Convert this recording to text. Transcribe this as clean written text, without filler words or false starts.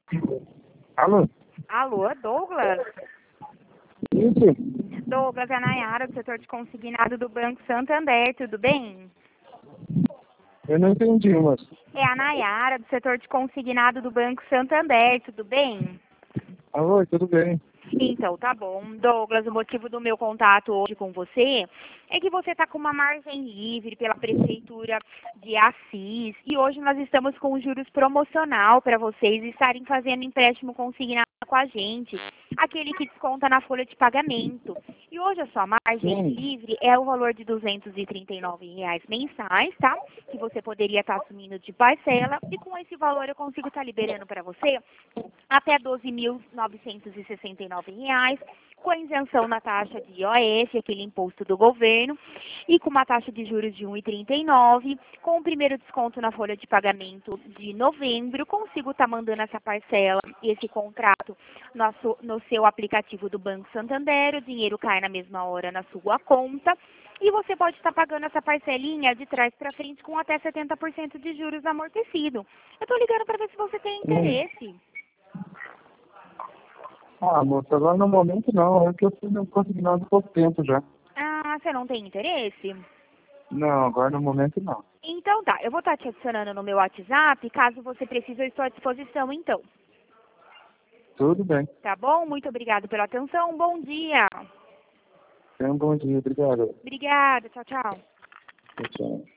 Alô? Alô, Douglas? Isso? Douglas, é a Nayara, do setor de consignado do Banco Santander, tudo bem? Eu não entendi, moço. É a Nayara, do setor de consignado do Banco Santander, tudo bem? Alô, tudo bem? Então, tá bom. Douglas, o motivo do meu contato hoje com você é que você está com uma margem livre pela Prefeitura de Assis e hoje nós estamos com juros promocional para vocês estarem fazendo empréstimo consignado com a gente, aquele que desconta na folha de pagamento. E hoje a sua margem Sim. livre é o valor de R$ 239 mensais, tá? Que você poderia estar assumindo de parcela e com esse valor eu consigo estar liberando para você até R$ 12.969, com a isenção na taxa de IOF, aquele imposto do governo, e com uma taxa de juros de 1,39, com o primeiro desconto na folha de pagamento de novembro, consigo estar mandando essa parcela, esse contrato no seu aplicativo do Banco Santander, o dinheiro cai na mesma hora na sua conta, e você pode estar pagando essa parcelinha de trás para frente com até 70% de juros amortecido. Eu estou ligando para ver se você tem interesse. Ah, moço, agora no momento não. É que eu fui consignado há pouco tempo já. Ah, você não tem interesse? Não, agora no momento não. Então tá, eu vou estar te adicionando no meu WhatsApp, caso você precise, eu estou à disposição então. Tudo bem. Tá bom? Muito obrigada pela atenção, bom dia. Tenha um bom dia. Obrigado. Obrigada, tchau, tchau. Tchau, tchau.